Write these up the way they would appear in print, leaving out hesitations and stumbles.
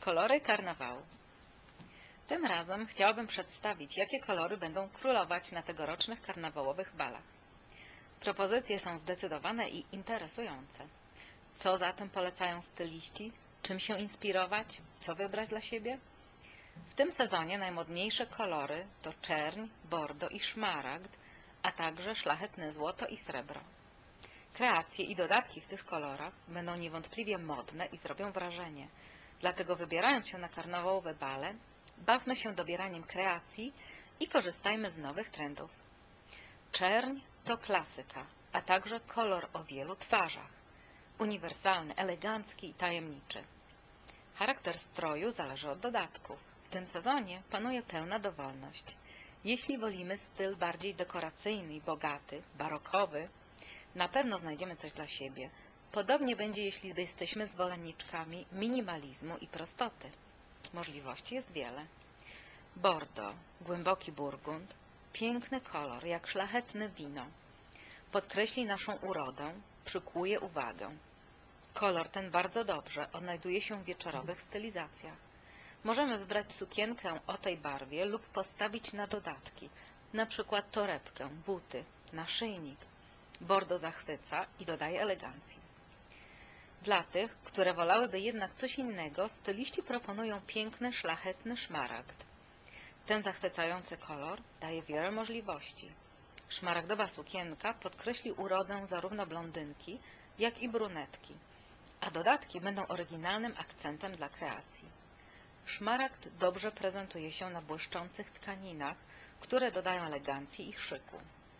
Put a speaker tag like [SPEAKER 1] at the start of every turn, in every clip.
[SPEAKER 1] Kolory karnawału. Tym razem chciałabym przedstawić, jakie kolory będą królować na tegorocznych karnawałowych balach. Propozycje są zdecydowane i interesujące. Co zatem polecają styliści? Czym się inspirować? Co wybrać dla siebie? W tym sezonie najmodniejsze kolory to czerń, bordo i szmaragd, a także szlachetne złoto i srebro. Kreacje i dodatki w tych kolorach będą niewątpliwie modne i zrobią wrażenie. Dlatego wybierając się na karnawałowe bale, bawmy się dobieraniem kreacji i korzystajmy z nowych trendów. Czerń to klasyka, a także kolor o wielu twarzach. Uniwersalny, elegancki i tajemniczy. Charakter stroju zależy od dodatków. W tym sezonie panuje pełna dowolność. Jeśli wolimy styl bardziej dekoracyjny i bogaty, barokowy, na pewno znajdziemy coś dla siebie. Podobnie będzie, jeśli jesteśmy zwolenniczkami minimalizmu i prostoty. Możliwości jest wiele. Bordo, głęboki burgund, piękny kolor, jak szlachetne wino. Podkreśli naszą urodę, przykuje uwagę. Kolor ten bardzo dobrze odnajduje się w wieczorowych stylizacjach. Możemy wybrać sukienkę o tej barwie lub postawić na dodatki, np. torebkę, buty, naszyjnik. Bordo zachwyca i dodaje elegancji. Dla tych, które wolałyby jednak coś innego, styliści proponują piękny, szlachetny szmaragd. Ten zachwycający kolor daje wiele możliwości. Szmaragdowa sukienka podkreśli urodę zarówno blondynki, jak i brunetki, a dodatki będą oryginalnym akcentem dla kreacji. Szmaragd dobrze prezentuje się na błyszczących tkaninach, które dodają elegancji i szyku.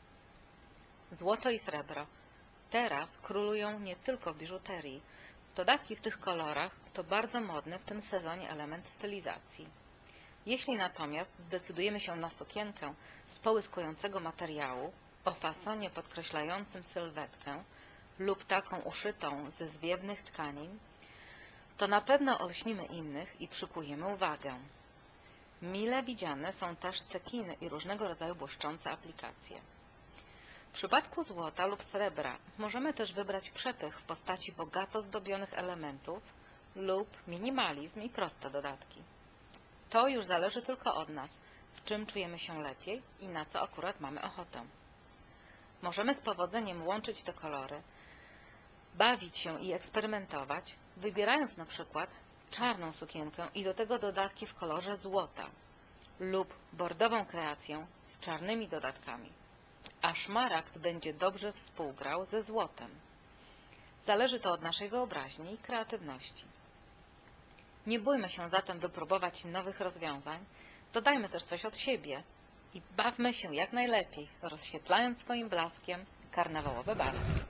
[SPEAKER 1] Złoto i srebro teraz królują nie tylko w biżuterii. Dodatki w tych kolorach to bardzo modny w tym sezonie element stylizacji. Jeśli natomiast zdecydujemy się na sukienkę z połyskującego materiału o fasonie podkreślającym sylwetkę lub taką uszytą ze zwiewnych tkanin, to na pewno olśnimy innych i przykujemy uwagę. Mile widziane są też cekiny i różnego rodzaju błyszczące aplikacje. W przypadku złota lub srebra możemy też wybrać przepych w postaci bogato zdobionych elementów lub minimalizm i proste dodatki. To już zależy tylko od nas, w czym czujemy się lepiej i na co akurat mamy ochotę. Możemy z powodzeniem łączyć te kolory, bawić się i eksperymentować, wybierając na przykład czarną sukienkę i do tego dodatki w kolorze złota lub bordową kreację z czarnymi dodatkami, a szmaragd będzie dobrze współgrał ze złotem. Zależy to od naszej wyobraźni i kreatywności. Nie bójmy się zatem wypróbować nowych rozwiązań, dodajmy też coś od siebie i bawmy się jak najlepiej, rozświetlając swoim blaskiem karnawałowe bale.